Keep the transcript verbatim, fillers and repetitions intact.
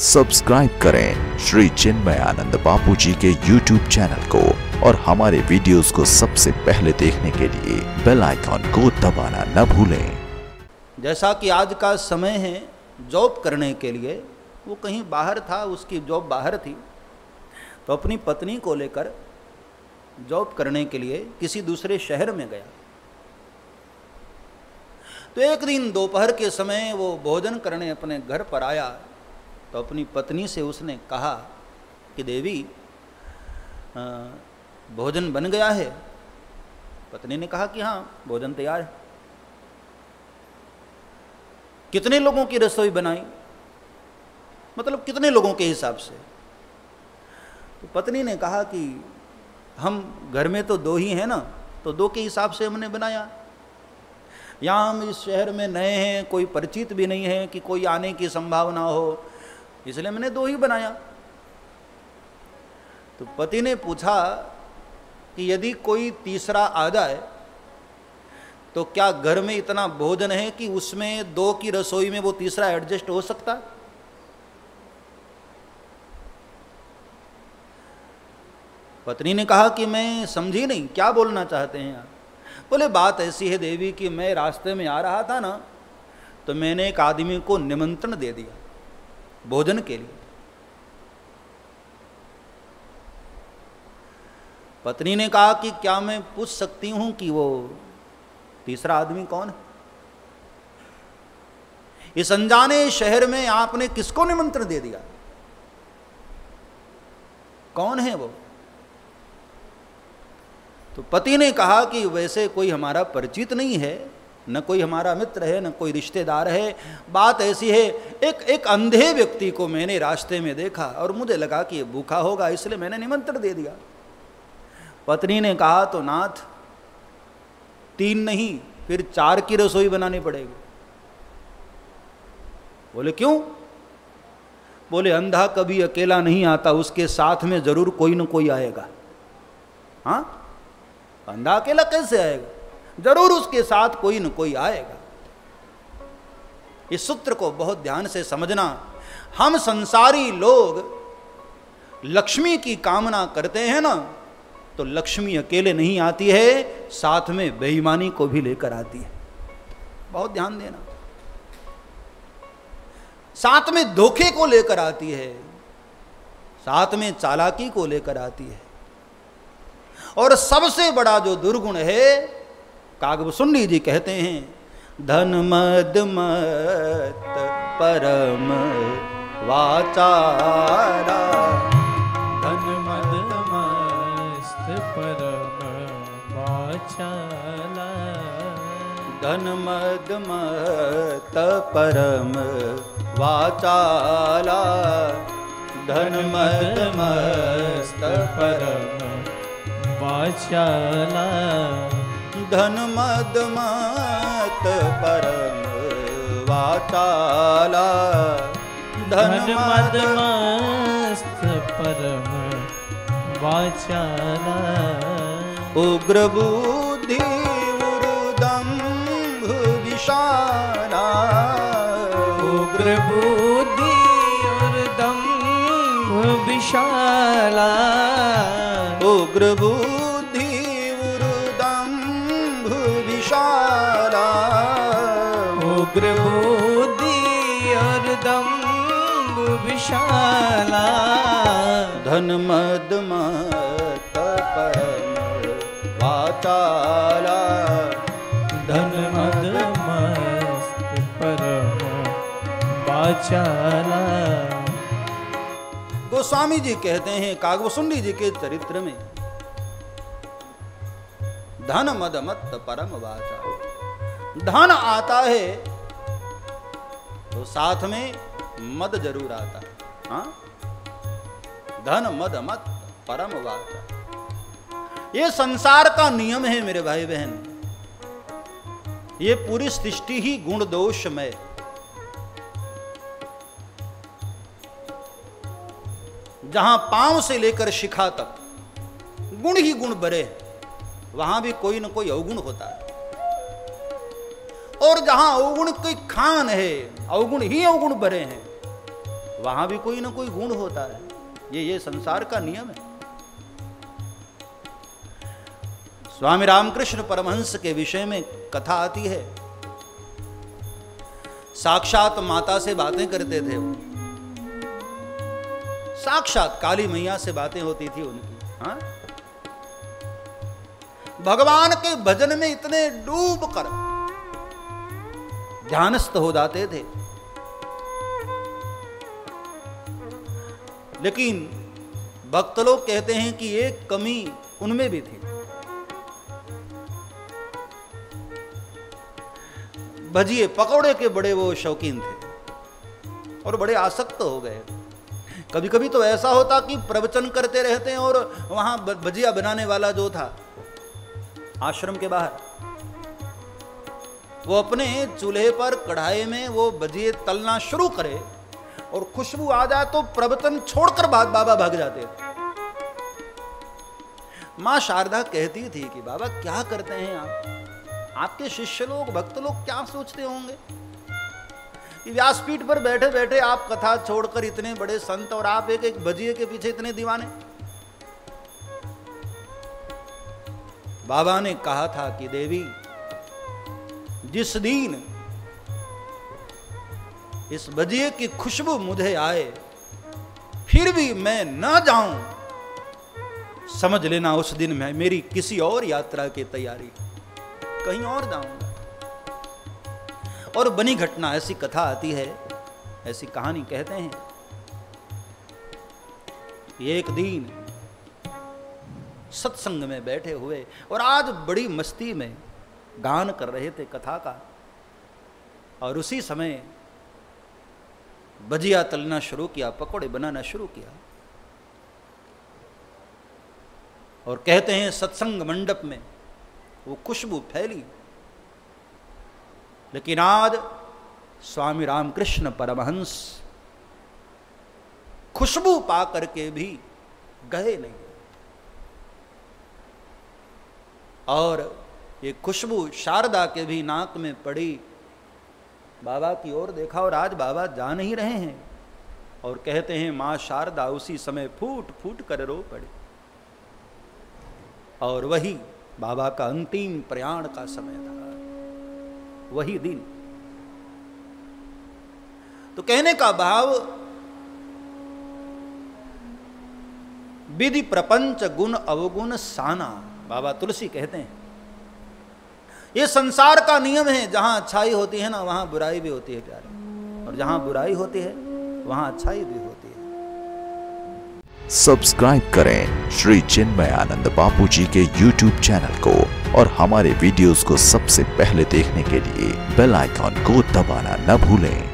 Subscribe करें श्री चिन्मय आनंद बापू जी के YouTube channel को और हमारे वीडियोस को सबसे पहले देखने के लिए बेल आइकॉन को दबाना न भूलें। जैसा कि आज का समय है जॉब करने के लिए, वो कहीं बाहर था, उसकी जॉब बाहर थी, तो अपनी पत्नी को लेकर जॉब करने के लिए किसी दूसरे शहर में गया। तो एक दिन दोपहर के समय वो भोजन करने अपने घर पर आया, तो अपनी पत्नी से उसने कहा कि देवी आ, भोजन बन गया है। पत्नी ने कहा कि हाँ भोजन तैयार है। कितने लोगों की रसोई बनाई, मतलब कितने लोगों के हिसाब से? तो पत्नी ने कहा कि हम घर में तो दो ही हैं ना, तो दो के हिसाब से हमने बनाया। यहाँ हम इस शहर में नए हैं, कोई परिचित भी नहीं है कि कोई आने की संभावना हो, इसलिए मैंने दो ही बनाया। तो पति ने पूछा कि यदि कोई तीसरा आ जाए तो क्या घर में इतना भोजन है कि उसमें दो की रसोई में वो तीसरा एडजस्ट हो सकता? पत्नी ने कहा कि मैं समझी नहीं, क्या बोलना चाहते हैं आप? बोले बात ऐसी है देवी कि मैं रास्ते में आ रहा था ना, तो मैंने एक आदमी को निमंत्रण दे दिया भोजन के लिए। पत्नी ने कहा कि क्या मैं पूछ सकती हूं कि वो तीसरा आदमी कौन है? इस अनजाने शहर में आपने किसको निमंत्रण दे दिया? कौन है वो? तो पति ने कहा कि वैसे कोई हमारा परिचित नहीं है, न कोई हमारा मित्र है, न कोई रिश्तेदार है। बात ऐसी है, एक एक अंधे व्यक्ति को मैंने रास्ते में देखा और मुझे लगा कि ये भूखा होगा, इसलिए मैंने निमंत्रण दे दिया। पत्नी ने कहा तो नाथ तीन नहीं फिर चार की रसोई बनानी पड़ेगी। बोले क्यों? बोले अंधा कभी अकेला नहीं आता, उसके साथ में जरूर कोई न कोई आएगा। हाँ, अंधा अकेला कैसे आएगा? जरूर उसके साथ कोई न कोई आएगा। इस सूत्र को बहुत ध्यान से समझना। हम संसारी लोग लक्ष्मी की कामना करते हैं ना, तो लक्ष्मी अकेले नहीं आती है, साथ में बेईमानी को भी लेकर आती है। बहुत ध्यान देना। साथ में धोखे को लेकर आती है, साथ में चालाकी को लेकर आती है। और सबसे बड़ा जो दुर्गुण है, कागभूषुंडी जी कहते हैं धन मद मत परम वाचारा। धन मद मस्त परम वाचाला। धन मद मत परम वाचाला। धन मद मस्त परम वाचाला। धन मद मत परम वाचाला। धन मद मस्त परम वाचाला। उग्र बुद्धि उर्दम्भ विशाला। उग्र बुद्धि उर्दम्भ विशाला। उग्र बुद्धि उर्दम्भ विशाला। उग्र बुद्धि उर्दम्भ विशाला। धन मद मत परम वाचाला। धन मद मस्त परम वाचाला। गोस्वामी जी कहते हैं कागभूषुंडी जी के चरित्र में, धन मद मत परम वाचा। धन आता है तो साथ में मद जरूर आता है। हाँ? धन मद मत परम वाचा। ये संसार का नियम है मेरे भाई बहन। ये पूरी सृष्टि ही गुण दोषमय। जहां पांव से लेकर शिखा तक गुण ही गुण भरे, वहां भी कोई न कोई अवगुण होता है। और जहां अवगुण की खान है, अवगुण ही अवगुण भरे हैं, वहां भी कोई ना कोई गुण होता है। ये ये संसार का नियम है। स्वामी रामकृष्ण परमहंस के विषय में कथा आती है। साक्षात माता से बातें करते थे वो, साक्षात काली मैया से बातें होती थी उनकी। हाँ, भगवान के भजन में इतने डूब कर ध्यानस्थ हो जाते थे, लेकिन भक्त लोग कहते हैं कि एक कमी उनमें भी थी। भजिए पकौड़े के बड़े वो शौकीन थे और बड़े आसक्त हो गए। कभी कभी तो ऐसा होता कि प्रवचन करते रहते हैं और वहां भजिया बनाने वाला जो था आश्रम के बाहर, वो अपने चूल्हे पर कढ़ाई में वो भजिए तलना शुरू करे और खुशबू आ जाए तो प्रवचन छोड़कर बाद बाबा भाग जाते थे। मां शारदा कहती थी कि बाबा क्या करते हैं आप, आपके शिष्य लोग भक्त लोग क्या सोचते होंगे कि व्यासपीठ पर बैठे बैठे आप कथा छोड़कर इतने बड़े संत और आप एक एक भजिए के पीछे इतने दीवाने। बाबा ने कहा था कि देवी, जिस दिन इस भजिए की खुशबू मुझे आए फिर भी मैं न जाऊं, समझ लेना उस दिन मैं मेरी किसी और यात्रा की तैयारी, कहीं और जाऊंगा। और बनी घटना, ऐसी कथा आती है, ऐसी कहानी कहते हैं। एक दिन सत्संग में बैठे हुए और आज बड़ी मस्ती में गान कर रहे थे कथा का, और उसी समय भजिया तलना शुरू किया, पकौड़े बनाना शुरू किया। और कहते हैं सत्संग मंडप में वो खुशबू फैली। लेकिन आज स्वामी रामकृष्ण परमहंस खुशबू पा करके भी गए नहीं, और ये खुशबू शारदा के भी नाक में पड़ी। बाबा की ओर देखा और आज बाबा जा नहीं रहे हैं, और कहते हैं मां शारदा उसी समय फूट फूट कर रो पड़ी। और वही बाबा का अंतिम प्रयाण का समय था, वही दिन। तो कहने का भाव, विधि प्रपंच गुण अवगुण साना, बाबा तुलसी कहते हैं ये संसार का नियम है। जहां अच्छाई होती है ना वहां बुराई भी होती है प्यारे, और जहां बुराई होती है वहां अच्छाई भी होती है। सब्सक्राइब करें श्री चिन्मयानंद बापू जी के यूट्यूब चैनल को, और हमारे वीडियोस को सबसे पहले देखने के लिए बेल आइकॉन को दबाना न भूलें।